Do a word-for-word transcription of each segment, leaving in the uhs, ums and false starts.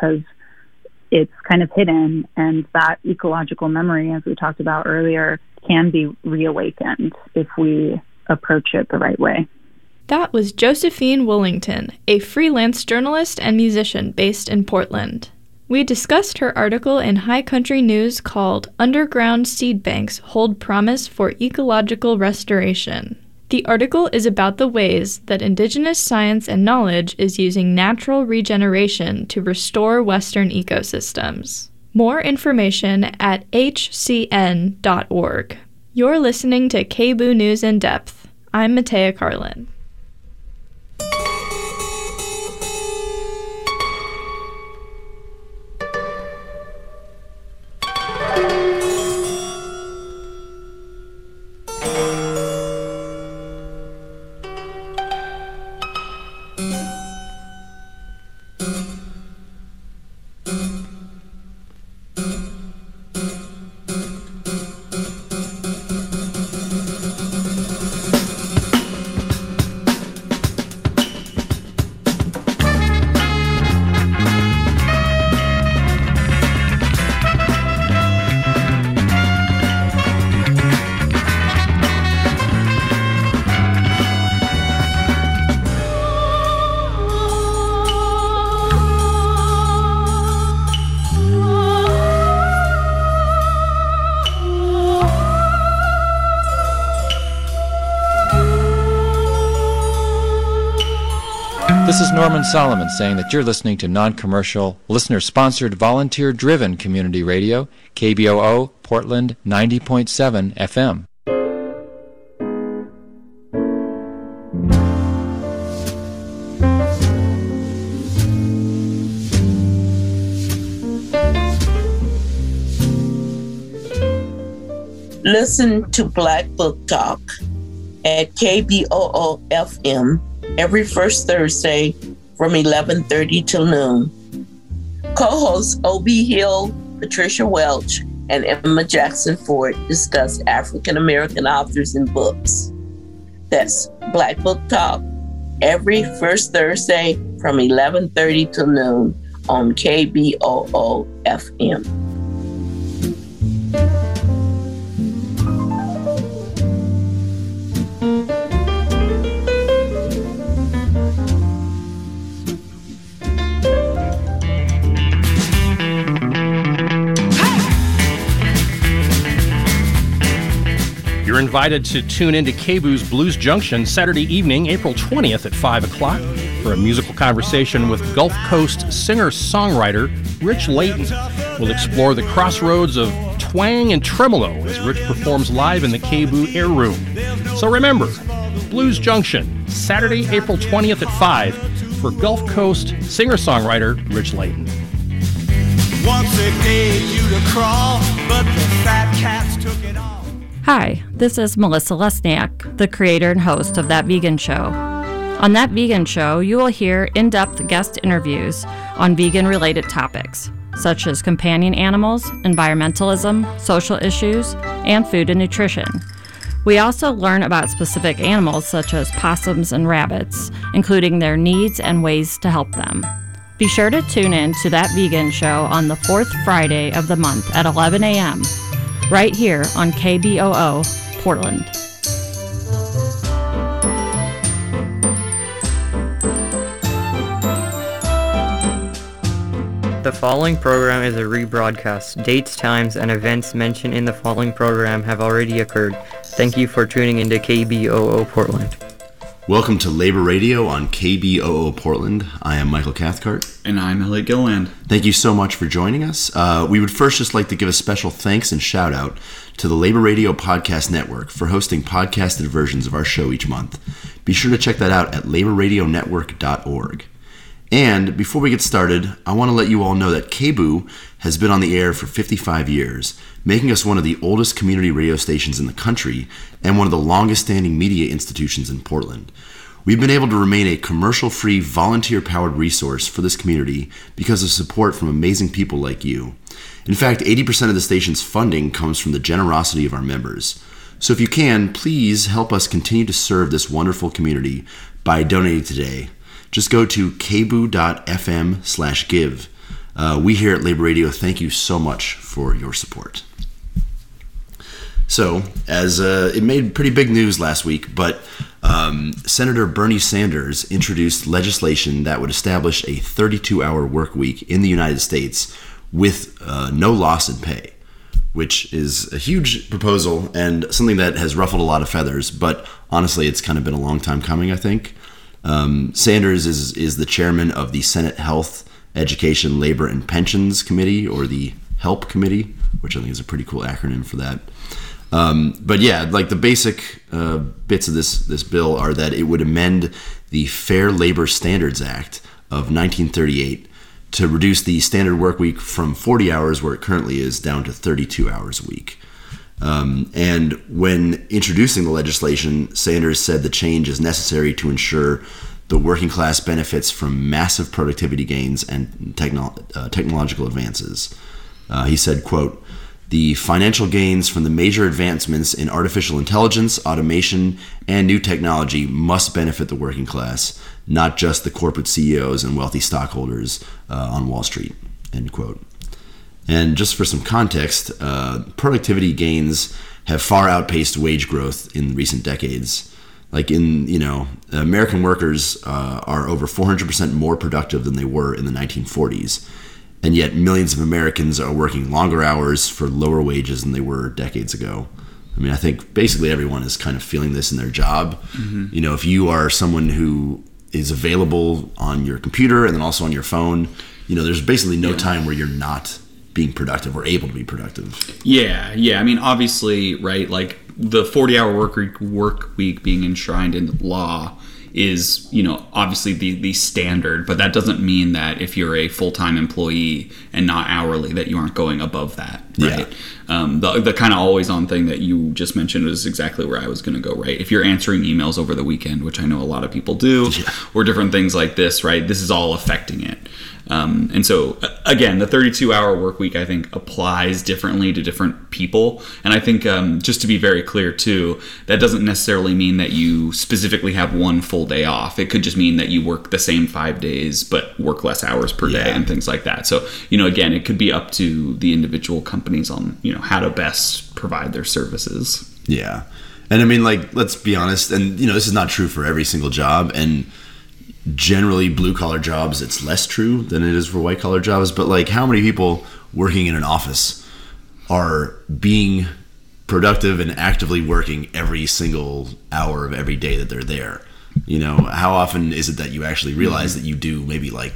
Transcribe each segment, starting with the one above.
because it's kind of hidden, and that ecological memory, as we talked about earlier, can be reawakened if we approach it the right way. That was Josephine Woolington, a freelance journalist and musician based in Portland. We discussed her article in High Country News called Underground Seed Banks Hold Promise for Ecological Restoration. The article is about the ways that indigenous science and knowledge is using natural regeneration to restore Western ecosystems. More information at h c n dot org. You're listening to K B O O News in Depth. I'm Matea Carlin. This is Norman Solomon saying that you're listening to non-commercial, listener-sponsored, volunteer-driven community radio, K B O O, Portland ninety point seven F M. Listen to Black Book Talk at K B O O F M every first Thursday from eleven thirty till noon. Co-hosts O B Hill, Patricia Welch, and Emma Jackson Ford discuss African American authors and books. That's Black Book Talk every first Thursday from eleven thirty till noon on K B O O F M. You're invited to tune into K B O O's Blues Junction Saturday evening, April twentieth at five o'clock for a musical conversation with Gulf Coast singer-songwriter Rich Layton. We'll explore the crossroads of twang and tremolo as Rich performs live in the K B O O Air Room. So remember, Blues Junction, Saturday, April twentieth at five for Gulf Coast singer-songwriter Rich Layton. Once they gave you to crawl, but the fat cats took it off. Hi, this is Melissa Lesniak, the creator and host of That Vegan Show. On That Vegan Show, you will hear in-depth guest interviews on vegan-related topics, such as companion animals, environmentalism, social issues, and food and nutrition. We also learn about specific animals such as possums and rabbits, including their needs and ways to help them. Be sure to tune in to That Vegan Show on the fourth Friday of the month at eleven a.m., right here on K B O O, Portland. The following program is a rebroadcast. Dates, times, and events mentioned in the following program have already occurred. Thank you for tuning into K B O O Portland. Welcome to Labor Radio on K B O O Portland. I am Michael Cathcart. And I'm Elliot Gilland. Thank you so much for joining us. Uh, we would first just like to give a special thanks and shout out to the Labor Radio Podcast Network for hosting podcasted versions of our show each month. Be sure to check that out at labor radio network dot org. And before we get started, I want to let you all know that K B O O has been on the air for fifty-five years, making us one of the oldest community radio stations in the country and one of the longest-standing media institutions in Portland. We've been able to remain a commercial-free, volunteer-powered resource for this community because of support from amazing people like you. In fact, eighty percent of the station's funding comes from the generosity of our members. So if you can, please help us continue to serve this wonderful community by donating today. Just go to k b o o dot f m slash give. Uh, we here at Labor Radio thank you so much for your support. So, as uh, it made pretty big news last week, but um, Senator Bernie Sanders introduced legislation that would establish a thirty-two hour work week in the United States with uh, no loss in pay, which is a huge proposal and something that has ruffled a lot of feathers. But honestly, it's kind of been a long time coming, I think. Um, Sanders is is the chairman of the Senate Health, Education, Labor, and Pensions Committee, or the HELP Committee, which I think is a pretty cool acronym for that. Um, but yeah, like the basic uh, bits of this this bill are that it would amend the Fair Labor Standards Act of nineteen thirty-eight to reduce the standard work week from forty hours, where it currently is, down to thirty-two hours a week. Um, and when introducing the legislation, Sanders said the change is necessary to ensure the working class benefits from massive productivity gains and techno- uh, technological advances. Uh, he said, quote, "The financial gains from the major advancements in artificial intelligence, automation, and new technology must benefit the working class, not just the corporate C E Os and wealthy stockholders uh, on Wall Street," end quote. And just for some context, uh, productivity gains have far outpaced wage growth in recent decades. Like in, you know, American workers uh, are over four hundred percent more productive than they were in the nineteen forties. And yet millions of Americans are working longer hours for lower wages than they were decades ago. I mean, I think basically everyone is kind of feeling this in their job. Mm-hmm. You know, if you are someone who is available on your computer and then also on your phone, you know, there's basically no yeah. time where you're not being productive or able to be productive. Yeah, yeah. I mean, obviously, right, like the forty-hour work week, work week being enshrined in law is, you know, obviously the, the standard, but that doesn't mean that if you're a full-time employee and not hourly that you aren't going above that, right? Yeah. Um, the the kind of always-on thing that you just mentioned was exactly where I was going to go, right? If you're answering emails over the weekend, which I know a lot of people do, yeah. or different things like this, right? This is all affecting it. Um, and so, again, the thirty-two hour work week, I think, applies differently to different people. And I think, um, just to be very clear, too, that doesn't necessarily mean that you specifically have one full day off. It could just mean that you work the same five days, but work less hours per yeah. day and things like that. So, you know, again, it could be up to the individual companies on, you know, how to best provide their services. Yeah. And I mean, like, let's be honest, and, you know, this is not true for every single job. And generally blue collar jobs, it's less true than it is for white collar jobs. But like, how many people working in an office are being productive and actively working every single hour of every day that they're there? You know, how often is it that you actually realize mm-hmm. that you do maybe like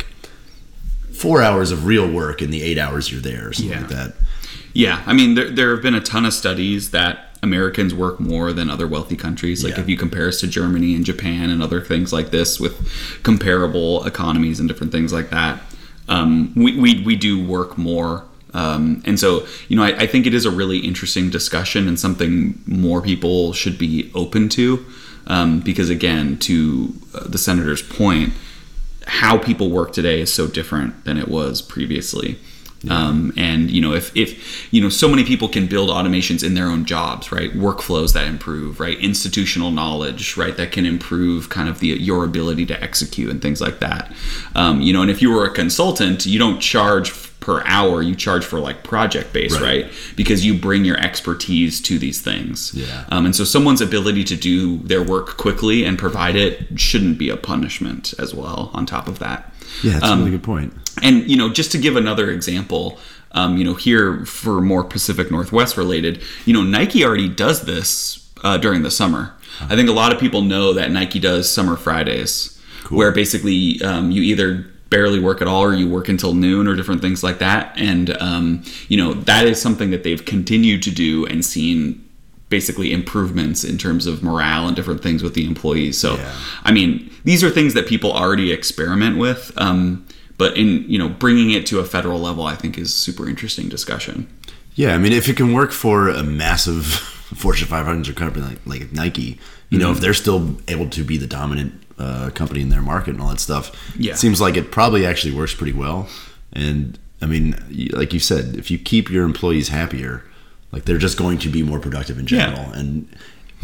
four hours of real work in the eight hours you're there or something yeah. like that? Yeah, I mean, there there have been a ton of studies that Americans work more than other wealthy countries. Like yeah. if you compare us to Germany and Japan and other things like this with comparable economies and different things like that, um, we, we we do work more. Um, and so, you know, I, I think it is a really interesting discussion and something more people should be open to. Um, because again, to uh, the senator's point, how people work today is so different than it was previously. Yeah. Um, and, you know, if, if, you know, so many people can build automations in their own jobs, right? Workflows that improve, right? Institutional knowledge, right? That can improve kind of the, your ability to execute and things like that. Um, you know, and if you were a consultant, you don't charge per hour, you charge for like project based, right? right? Because you bring your expertise to these things. Yeah. Um, and so someone's ability to do their work quickly and provide it shouldn't be a punishment as well on top of that. Yeah, that's um, a really good point. And, you know, just to give another example, um, you know, here for more Pacific Northwest related, you know, Nike already does this uh, during the summer. I think a lot of people know that Nike does Summer Fridays, cool. where basically um, you either barely work at all or you work until noon or different things like that. And, um, you know, that is something that they've continued to do and seen basically improvements in terms of morale and different things with the employees. So, yeah. I mean, these are things that people already experiment with. Um, but in, you know, bringing it to a federal level, I think is super interesting discussion. Yeah. I mean, if it can work for a massive Fortune five hundred company like, like Nike, you mm-hmm. know, if they're still able to be the dominant uh, company in their market and all that stuff, yeah. it seems like it probably actually works pretty well. And I mean, like you said, if you keep your employees happier, like they're just going to be more productive in general. Yeah. And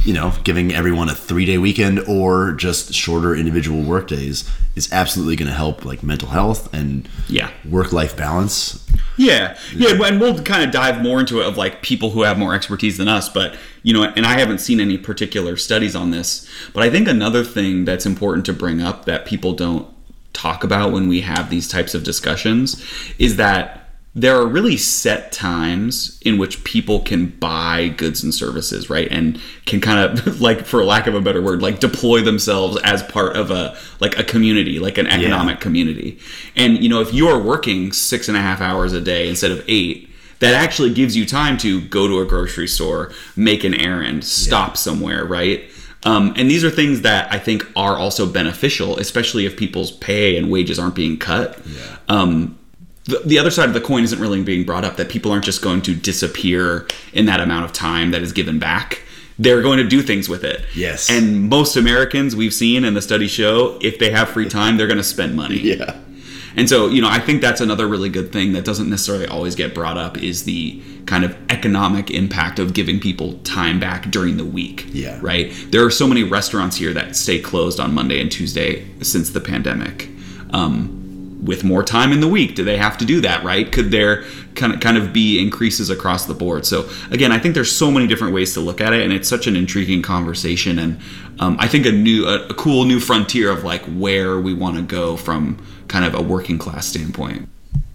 you know, giving everyone a three-day weekend or just shorter individual work days is absolutely going to help, like, mental health and yeah. work-life balance. Yeah. Yeah, and we'll kind of dive more into it of, like, people who have more expertise than us. But, you know, and I haven't seen any particular studies on this. But I think another thing that's important to bring up that people don't talk about when we have these types of discussions is that there are really set times in which people can buy goods and services, right? And can kind of, like, for lack of a better word, like deploy themselves as part of a, like a community, like an economic yeah. community. And, you know, if you're working six and a half hours a day instead of eight, that actually gives you time to go to a grocery store, make an errand, stop yeah. somewhere, right? Um, and these are things that I think are also beneficial, especially if people's pay and wages aren't being cut. Yeah. Um, The, the other side of the coin isn't really being brought up, that people aren't just going to disappear in that amount of time that is given back. They're going to do things with it. Yes. And most Americans we've seen, and the studies show, if they have free time, they're going to spend money. Yeah. And so, you know, I think that's another really good thing that doesn't necessarily always get brought up is the kind of economic impact of giving people time back during the week. Yeah. Right? There are so many restaurants here that stay closed on Monday and Tuesday since the pandemic. Um, with more time in the week, do they have to do that, right? Could there kind of kind of be increases across the board? So again, I think there's so many different ways to look at it, and it's such an intriguing conversation, and um, I think a new, a, a cool new frontier of like where we want to go from kind of a working class standpoint.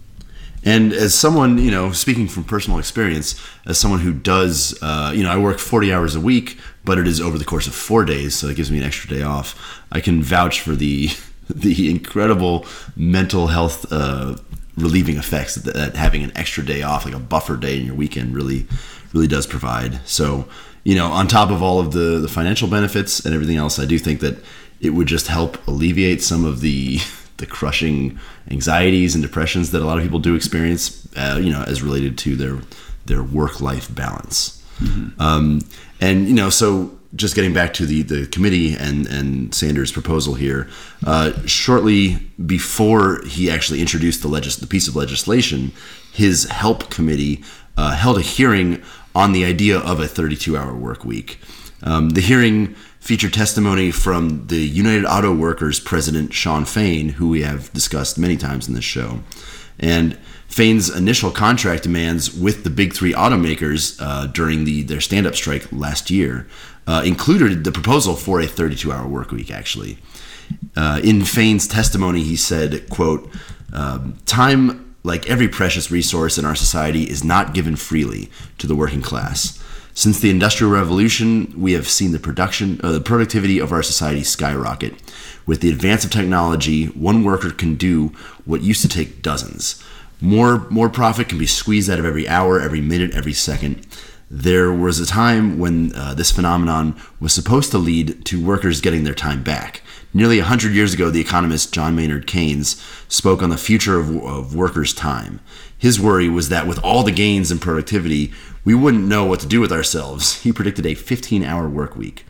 And as someone, you know, speaking from personal experience, as someone who does, uh, you know, I work forty hours a week, but it is over the course of four days, so it gives me an extra day off. I can vouch for the the incredible mental health uh, relieving effects that, that having an extra day off, like a buffer day in your weekend, really, really does provide. So, you know, on top of all of the, the financial benefits and everything else, I do think that it would just help alleviate some of the the crushing anxieties and depressions that a lot of people do experience, uh, you know, as related to their their work-life balance. Mm-hmm. Um, and, you know, so just getting back to the, the committee and, and Sanders' proposal here, uh, shortly before he actually introduced the, legis- the piece of legislation, his HELP committee uh, held a hearing on the idea of a thirty-two hour work week. Um, the hearing featured testimony from the United Auto Workers president, Shawn Fain, who we have discussed many times in this show. And Fain's initial contract demands with the big three automakers uh, during the their stand-up strike last year uh, included the proposal for a thirty-two hour work week, actually. Uh, in Fain's testimony, he said, quote, um, time, like every precious resource in our society, is not given freely to the working class. Since the Industrial Revolution, we have seen the production, uh, the productivity of our society skyrocket. With the advance of technology, one worker can do what used to take dozens. More, more profit can be squeezed out of every hour, every minute, every second. There was a time when uh, this phenomenon was supposed to lead to workers getting their time back. Nearly one hundred years ago, the economist John Maynard Keynes spoke on the future of, of workers' time. His worry was that with all the gains in productivity, we wouldn't know what to do with ourselves. He predicted a fifteen hour work week.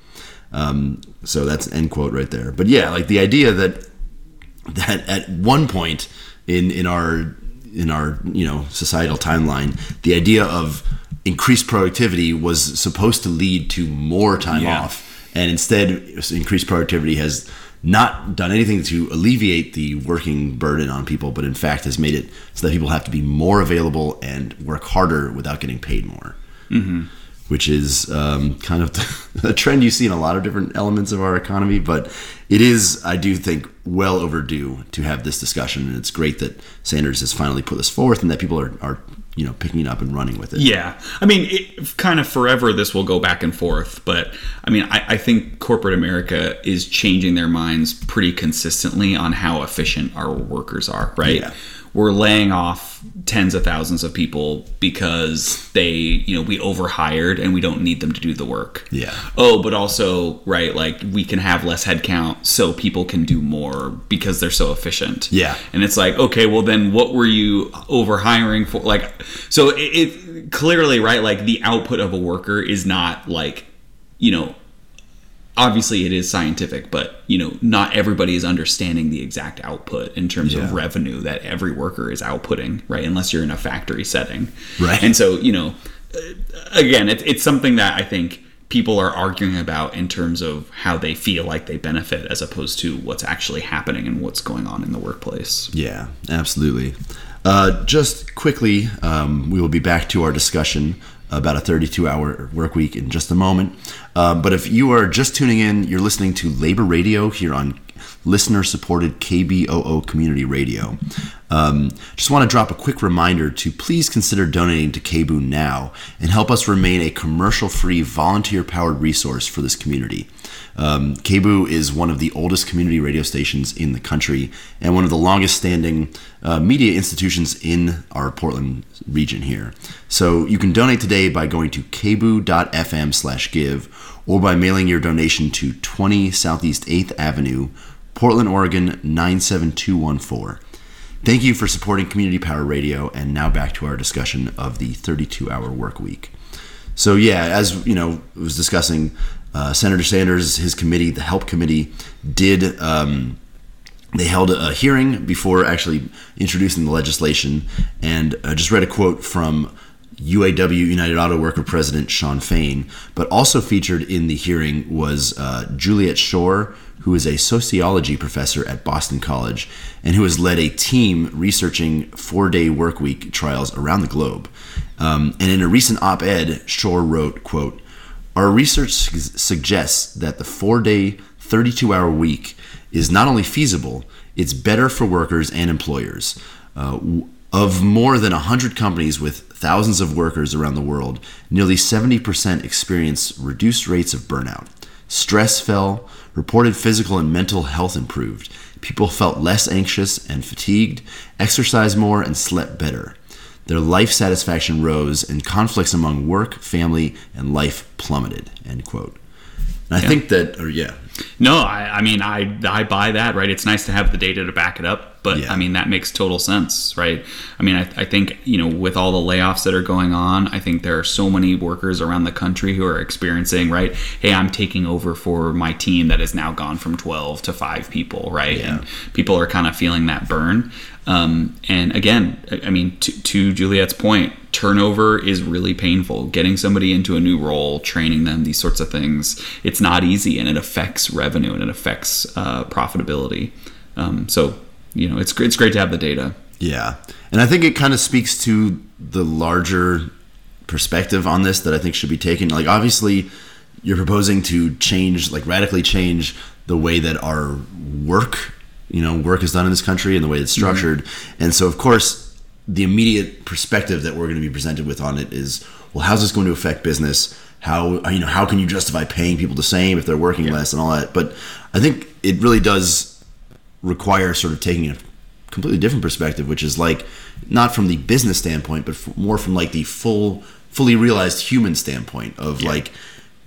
Um, so that's an end quote right there. But yeah, like the idea that that at one point in in our in our you know societal timeline, the idea of increased productivity was supposed to lead to more time yeah. off, and instead increased productivity has not done anything to alleviate the working burden on people, but in fact has made it so that people have to be more available and work harder without getting paid more. Mm-hmm. Which is um, kind of the, a trend you see in a lot of different elements of our economy, but it is, I do think, well overdue to have this discussion, and it's great that Sanders has finally put this forth and that people are, are you know, picking it up and running with it. Yeah. I mean, it, kind of forever this will go back and forth, but I mean, I, I think corporate America is changing their minds pretty consistently on how efficient our workers are, right? Yeah. We're laying off tens of thousands of people because they, you know, we overhired and we don't need them to do the work. Yeah. Oh, but also, right, like we can have less headcount so people can do more because they're so efficient. Yeah. And it's like, okay, well then what were you overhiring for? Like, so it, it clearly, right, like the output of a worker is not like, you know, obviously it is scientific, but you know, not everybody is understanding the exact output in terms yeah. of revenue that every worker is outputting, right? Unless you're in a factory setting. Right. And so, you know, again, it, it's something that I think people are arguing about in terms of how they feel like they benefit as opposed to what's actually happening and what's going on in the workplace. Yeah, absolutely. Uh, just quickly, um, we will be back to our discussion about a thirty-two hour work week in just a moment. Uh, but if you are just tuning in, you're listening to Labor Radio here on listener-supported K B O O Community Radio. Um, just want to drop a quick reminder to please consider donating to K B O O now and help us remain a commercial-free, volunteer-powered resource for this community. Um, K B O O is one of the oldest community radio stations in the country and one of the longest-standing uh, media institutions in our Portland region here. So you can donate today by going to kboo.fm slash give or by mailing your donation to twenty Southeast eighth Avenue, Portland, Oregon nine seven two one four. Thank you for supporting Community Power Radio, and now back to our discussion of the thirty-two hour work week. So yeah, as you know, I was discussing, uh, Senator Sanders, his committee, the HELP committee, did um, they held a hearing before actually introducing the legislation, and I uh, just read a quote from U A W, United Auto Worker President Shawn Fain, but also featured in the hearing was uh, Juliet Shore, who is a sociology professor at Boston College and who has led a team researching four-day workweek trials around the globe. Um, and in a recent op-ed, Shore wrote, quote, "Our research su- suggests that the four-day, thirty-two hour week is not only feasible, it's better for workers and employers. Uh, Of more than one hundred companies with thousands of workers around the world, nearly seventy percent experience reduced rates of burnout. Stress fell, reported physical and mental health improved. People felt less anxious and fatigued, exercised more, and slept better. Their life satisfaction rose, and conflicts among work, family, and life plummeted," end quote. And I yeah. think that, or yeah. No, I, I mean, I I buy that, right? It's nice to have the data to back it up, but Yeah. I mean, that makes total sense, right? I mean, I, I think, you know, with all the layoffs that are going on, I think there are so many workers around the country who are experiencing, right, hey, I'm taking over for my team that has now gone from twelve to five people, right? Yeah. And people are kind of feeling that burn. Um, and again, I mean, to, to Juliet's point, turnover is really painful. Getting somebody into a new role, training them, these sorts of things, it's not easy, and it affects revenue and it affects uh, profitability. Um, so, you know, it's it's great to have the data. Yeah. And I think it kind of speaks to the larger perspective on this that I think should be taken. Like, obviously, you're proposing to change, like radically change the way that our work, you know, work is done in this country and the way it's structured. Mm-hmm. And so, of course, the immediate perspective that we're going to be presented with on it is, well, how's this going to affect business? How, you know, how can you justify paying people the same if they're working yeah. less and all that? But I think it really does require sort of taking a completely different perspective, which is like not from the business standpoint, but f- more from like the full, fully realized human standpoint of yeah. like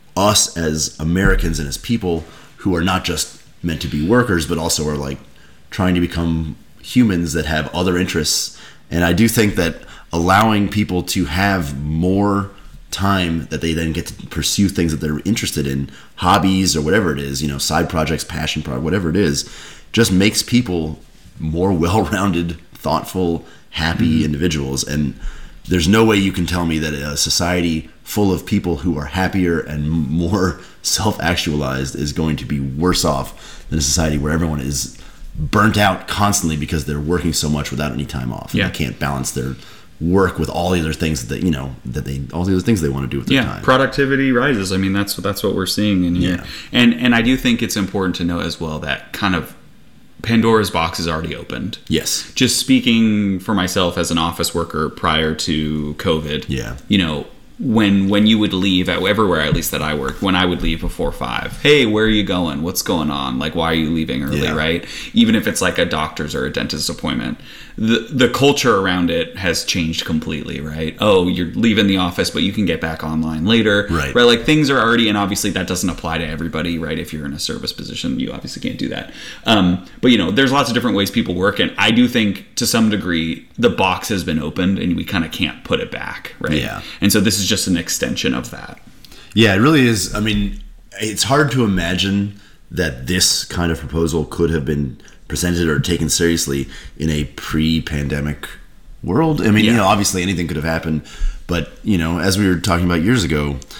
us as Americans and as people who are not just meant to be workers, but also are like trying to become humans that have other interests. And I do think that allowing people to have more time that they then get to pursue things that they're interested in, hobbies or whatever it is, you know, side projects, passion project, whatever it is, just makes people more well-rounded, thoughtful, happy mm-hmm. individuals. And there's no way you can tell me that a society full of people who are happier and more self-actualized is going to be worse off than a society where everyone is burnt out constantly because they're working so much without any time off. And yeah. they can't balance their work with all the other things that, you know, that they, all the other things they want to do with their yeah, time. Productivity rises. I mean, that's that's what we're seeing in here. Yeah. And and I do think it's important to know as well that kind of Pandora's box is already opened. Yes. Just speaking for myself as an office worker prior to COVID. Yeah. You know, when when you would leave at everywhere, at least that I worked, when I would leave before five, hey, where are you going? What's going on? Like, why are you leaving early, yeah. right? Even if it's like a doctor's or a dentist's appointment, the the culture around it has changed completely, right? Oh, you're leaving the office, but you can get back online later, right? Right, like things are already, and obviously that doesn't apply to everybody, right? If you're in a service position, you obviously can't do that. Um, but you know, there's lots of different ways people work, and I do think to some degree the box has been opened, and we kind of can't put it back, right? Yeah. And so this is just an extension of that. Yeah, it really is. I mean, it's hard to imagine that this kind of proposal could have been presented or taken seriously in a pre-pandemic world. I mean, yeah. you know, obviously anything could have happened, but you know, as we were talking about years ago,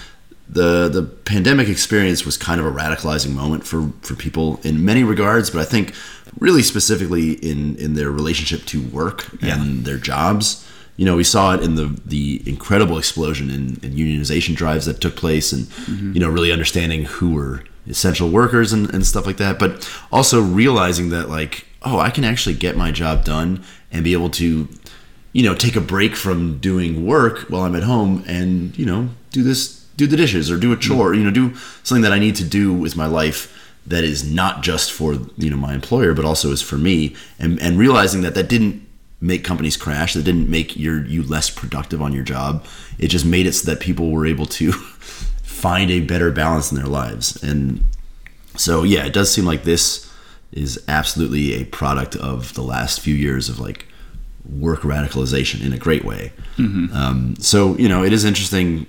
the the pandemic experience was kind of a radicalizing moment for, for people in many regards, but I think really specifically in, in their relationship to work yeah. and their jobs. You know, we saw it in the the incredible explosion in, in unionization drives that took place, and mm-hmm. you know, really understanding who were essential workers and, and stuff like that, but also realizing that, like, oh, I can actually get my job done and be able to, you know, take a break from doing work while I'm at home and, you know, do this, do the dishes or do a chore, mm-hmm. you know, do something that I need to do with my life that is not just for, you know, my employer, but also is for me, and, and realizing that that didn't make companies crash, that didn't make your you less productive on your job. It just made it so that people were able to find a better balance in their lives. And so, yeah, it does seem like this is absolutely a product of the last few years of like work radicalization in a great way. Mm-hmm. Um, so, you know, it is interesting.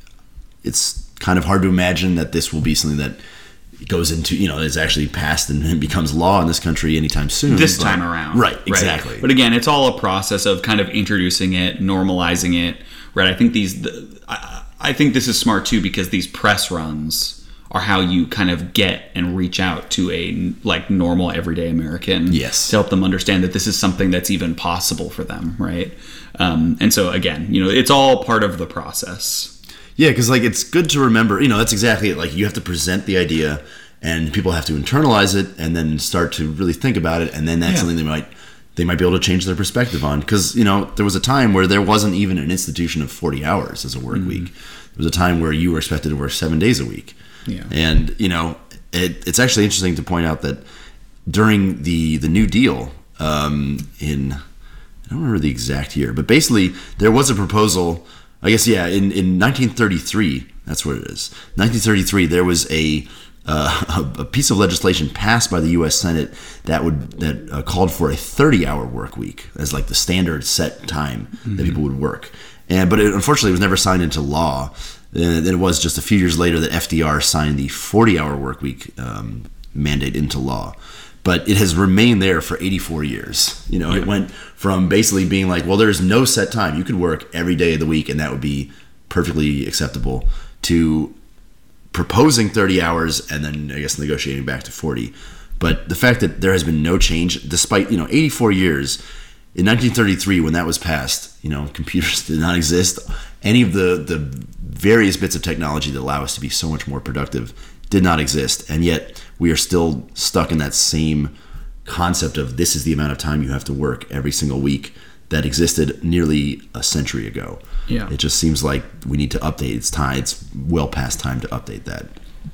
It's kind of hard to imagine that this will be something that goes into, you know, is actually passed and becomes law in this country anytime soon. This but, time around. Right, exactly. Right. But again, it's all a process of kind of introducing it, normalizing it, right? I think these, the, I, I think this is smart too, because these press runs are how you kind of get and reach out to a like normal everyday American. Yes. To help them understand that this is something that's even possible for them, right? Um, and so again, you know, it's all part of the process. Yeah, because like it's good to remember, you know, that's exactly it. Like you have to present the idea, and people have to internalize it, and then start to really think about it, and then that's yeah. something they might they might be able to change their perspective on. Because, you know, there was a time where there wasn't even an institution of forty hours as a work mm-hmm. week. There was a time where you were expected to work seven days a week. Yeah. And, you know, it, it's actually interesting to point out that during the the New Deal, um, in I don't remember the exact year, but basically there was a proposal. I guess, yeah, in, in nineteen thirty-three, that's what it is. nineteen thirty-three, there was a uh, a piece of legislation passed by the U S Senate that would that uh, called for a thirty-hour work week as like the standard set time mm-hmm. that people would work. And but it, unfortunately, it was never signed into law. And it was just a few years later that F D R signed the forty-hour work week um, mandate into law. But it has remained there for eighty-four years. You know, yeah. It went from basically being like, well, there's no set time. You could work every day of the week, and that would be perfectly acceptable, to proposing thirty hours and then, I guess, negotiating back to forty. But the fact that there has been no change, despite, you know, eighty-four years, in nineteen thirty-three, when that was passed, you know, computers did not exist. Any of the, the various bits of technology that allow us to be so much more productive did not exist. And yet we are still stuck in that same concept of this is the amount of time you have to work every single week that existed nearly a century ago. Yeah. It just seems like we need to update. It's time. It's well past time to update that.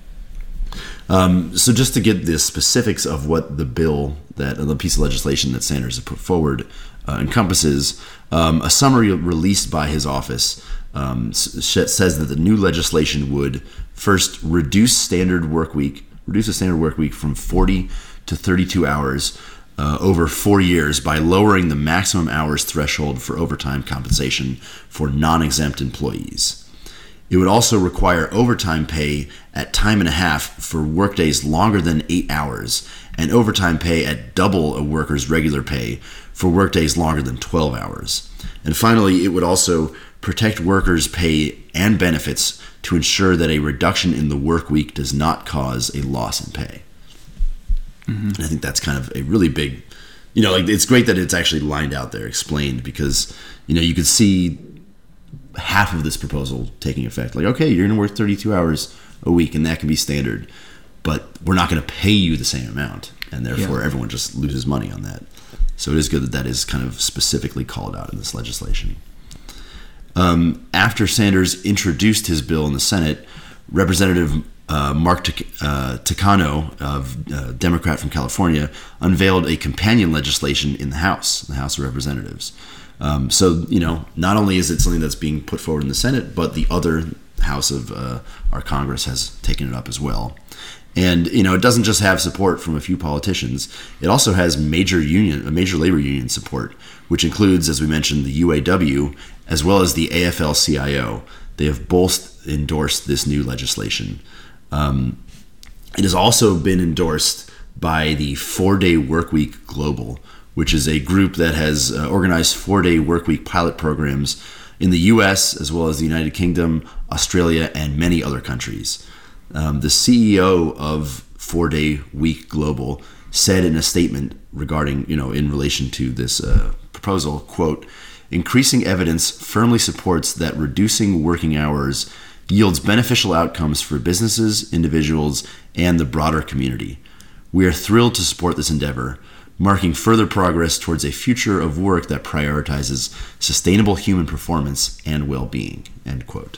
Um, so just to get the specifics of what the bill, that the piece of legislation that Sanders has put forward uh, encompasses, um, a summary released by his office um, says that the new legislation would first reduce standard work week, reduce the standard work week from forty to thirty-two hours uh, over four years by lowering the maximum hours threshold for overtime compensation for non-exempt employees. It would also require overtime pay at time and a half for workdays longer than eight hours, and overtime pay at double a worker's regular pay for workdays longer than twelve hours. And finally, it would also protect workers' pay and benefits to ensure that a reduction in the work week does not cause a loss in pay. Mm-hmm. And I think that's kind of a really big, you know, like it's great that it's actually lined out there, explained, because, you know, you could see half of this proposal taking effect. Like, okay, you're going to work thirty-two hours a week, and that can be standard, but we're not going to pay you the same amount, and therefore yeah. everyone just loses money on that. So it is good that that is kind of specifically called out in this legislation. Um, after Sanders introduced his bill in the Senate, Representative uh, Mark T- uh, Takano, of uh, Democrat from California, unveiled a companion legislation in the House, the House of Representatives. Um, so, you know, not only is it something that's being put forward in the Senate, but the other house of uh, our Congress has taken it up as well. And, you know, it doesn't just have support from a few politicians. It also has major union, major labor union support, which includes, as we mentioned, the U A W, as well as the A F L C I O. They have both endorsed this new legislation. Um, it has also been endorsed by the Four-Day Workweek Global, which is a group that has uh, organized four-day workweek pilot programs in the U S as well as the United Kingdom, Australia, and many other countries. Um, the C E O of Four Day Week Global said in a statement regarding, you know, in relation to this uh, proposal, quote, "Increasing evidence firmly supports that reducing working hours yields beneficial outcomes for businesses, individuals, and the broader community. We are thrilled to support this endeavor, marking further progress towards a future of work that prioritizes sustainable human performance and well-being," end quote.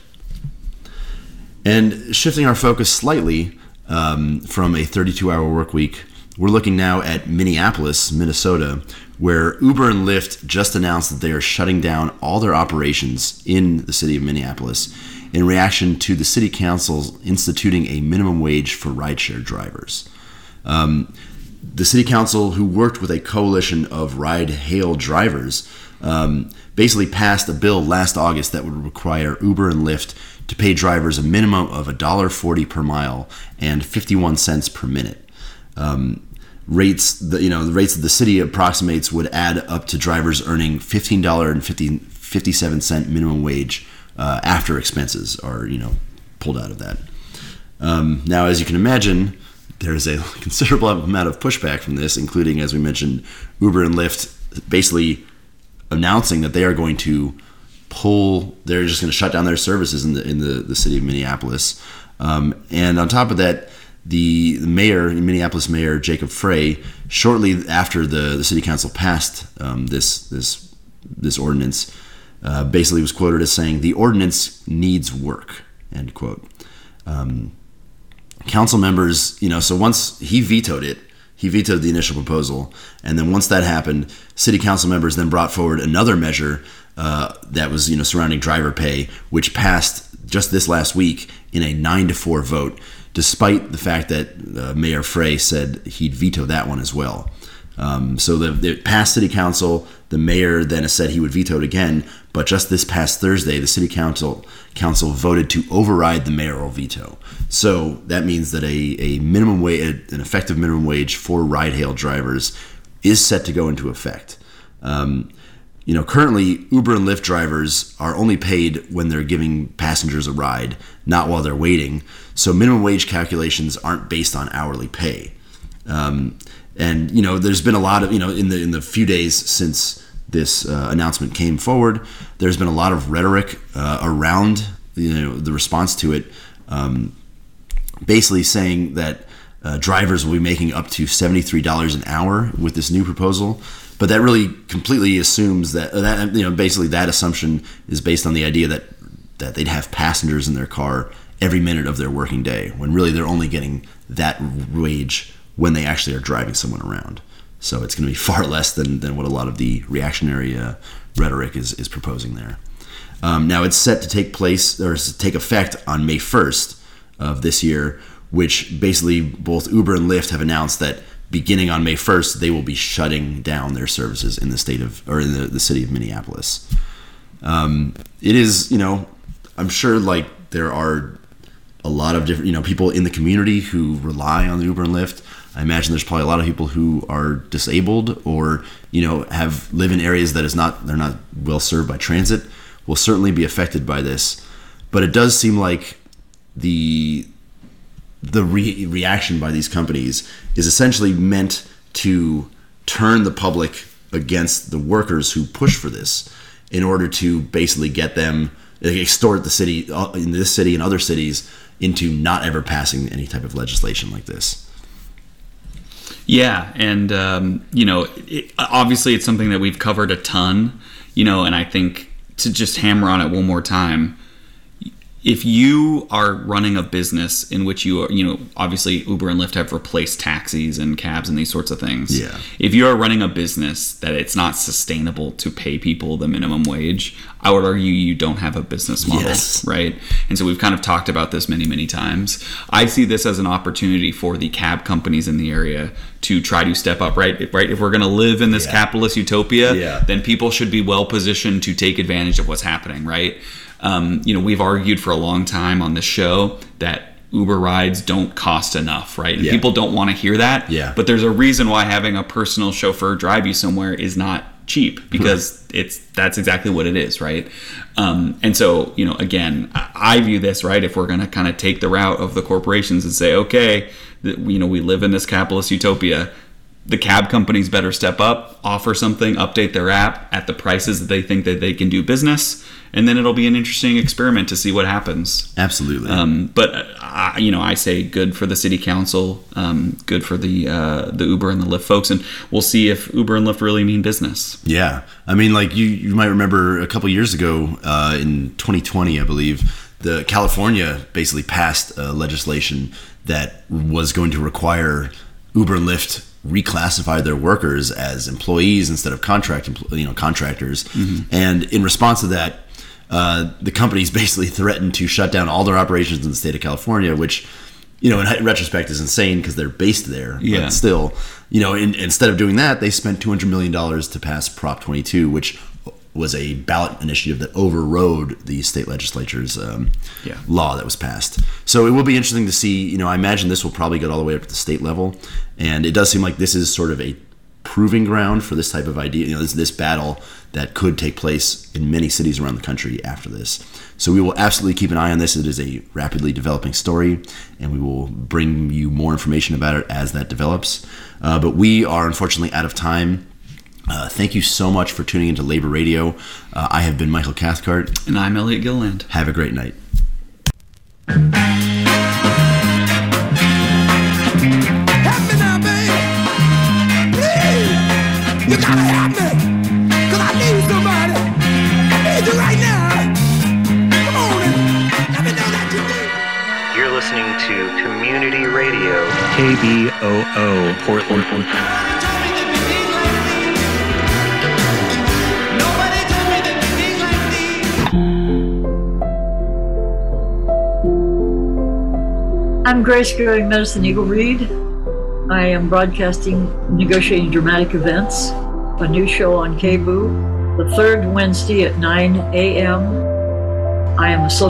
And shifting our focus slightly um, from a thirty-two hour work week, we're looking now at Minneapolis, Minnesota, where Uber and Lyft just announced that they are shutting down all their operations in the city of Minneapolis in reaction to the city council instituting a minimum wage for rideshare drivers. Um, the city council, who worked with a coalition of ride-hail drivers, um, basically passed a bill last August that would require Uber and Lyft to pay drivers a minimum of one dollar forty per mile and fifty-one cents per minute. Um, rates, the, you know, the rates that the city approximates would add up to drivers earning fifteen dollars and fifty-seven cents minimum wage uh, after expenses are, you know, pulled out of that. Um, now, as you can imagine, there's a considerable amount of pushback from this, including, as we mentioned, Uber and Lyft basically announcing that they are going to pull, they're just going to shut down their services in the in the, the city of Minneapolis. Um, and on top of that, the, the mayor, Minneapolis Mayor Jacob Frey, shortly after the, the city council passed um, this this this ordinance, uh, basically was quoted as saying, "The ordinance needs work," end quote. Um, council members, you know, so once he vetoed it, he vetoed the initial proposal, and then once that happened, city council members then brought forward another measure uh, that was, you know, surrounding driver pay, which passed just this last week in a nine to four vote, despite the fact that uh, Mayor Frey said he'd veto that one as well. Um, so the, the past city council, the mayor then said he would veto it again, but just this past Thursday, the city council council voted to override the mayoral veto. So that means that a, a minimum wage, an effective minimum wage for ride-hail drivers is set to go into effect. Um, you know, currently Uber and Lyft drivers are only paid when they're giving passengers a ride, not while they're waiting. So minimum wage calculations aren't based on hourly pay. Um, and you know, there's been a lot of, you know, in the in the few days since this uh, announcement came forward, there's been a lot of rhetoric uh, around, you know, the response to it, um, basically saying that uh, drivers will be making up to seventy-three dollars an hour with this new proposal. But that really completely assumes that, that, you know, basically that assumption is based on the idea that that they'd have passengers in their car every minute of their working day, when really they're only getting that wage when they actually are driving someone around. So it's going to be far less than, than what a lot of the reactionary uh, rhetoric is, is proposing there. Um, now it's set to take place, or to take effect on May first of this year, which basically both Uber and Lyft have announced that beginning on May first, they will be shutting down their services in the state of, or in the, the city of Minneapolis. Um, it is, you know, I'm sure like there are a lot of different, you know, people in the community who rely on Uber and Lyft. I imagine there's probably a lot of people who are disabled or, you know, have live in areas that is not, they're not well served by transit, will certainly be affected by this. But it does seem like the the re- reaction by these companies is essentially meant to turn the public against the workers who push for this in order to basically get them, extort the city, in this city and other cities, into not ever passing any type of legislation like this. Yeah, and um, you know, it, obviously it's something that we've covered a ton, you know, and I think to just hammer on it one more time, if you are running a business in which you are, you know, obviously Uber and Lyft have replaced taxis and cabs and these sorts of things. Yeah. If you are running a business that it's not sustainable to pay people the minimum wage, I would argue you don't have a business model, yes. right? And so we've kind of talked about this many, many times. I see this as an opportunity for the cab companies in the area to try to step up, right? Right. If we're going to live in this yeah. capitalist utopia, yeah. then people should be well positioned to take advantage of what's happening, right? Um, you know, we've argued for a long time on this show that Uber rides don't cost enough, right? And Yeah. people don't want to hear that. Yeah. But there's a reason why having a personal chauffeur drive you somewhere is not cheap, because it's that's exactly what it is, right? Um, and so, you know, again, I, I view this, right, if we're going to kind of take the route of the corporations and say, okay, th- you know, we live in this capitalist utopia, the cab companies better step up, offer something, update their app at the prices that they think that they can do business, and then it'll be an interesting experiment to see what happens. Absolutely. Um, but uh, I, you know, I say good for the city council, um, good for the uh, the Uber and the Lyft folks, and we'll see if Uber and Lyft really mean business. Yeah, I mean, like you, you might remember a couple years ago, uh, in twenty twenty, I believe, the California basically passed uh, legislation that was going to require Uber and Lyft reclassify their workers as employees instead of contract, you know, contractors. Mm-hmm. And in response to that, uh, the companies basically threatened to shut down all their operations in the state of California, which, you know, in retrospect is insane because they're based there. Yeah. But still, you know, in, instead of doing that, they spent two hundred million dollars to pass Prop twenty-two, which was a ballot initiative that overrode the state legislature's um, yeah. law that was passed. So it will be interesting to see. You know, I imagine this will probably get all the way up to the state level, and it does seem like this is sort of a proving ground for this type of idea. You know, this this battle that could take place in many cities around the country after this. So we will absolutely keep an eye on this. It is a rapidly developing story, and we will bring you more information about it as that develops. Uh, but we are unfortunately out of time. Uh, thank you so much for tuning into Labor Radio. Uh, I have been Michael Cathcart. And I'm Elliot Gilland. Have a great night. Help me now, baby. Please. You gotta help me. Cause I need somebody. I need you right now. Come on and let me know that you do. You're listening to Community Radio. K B O O, Portland. I'm Grace Goering Medicine Eagle Reed. I am broadcasting Negotiating Dramatic Events, a new show on K B O O, the third Wednesday at nine a.m. I am a social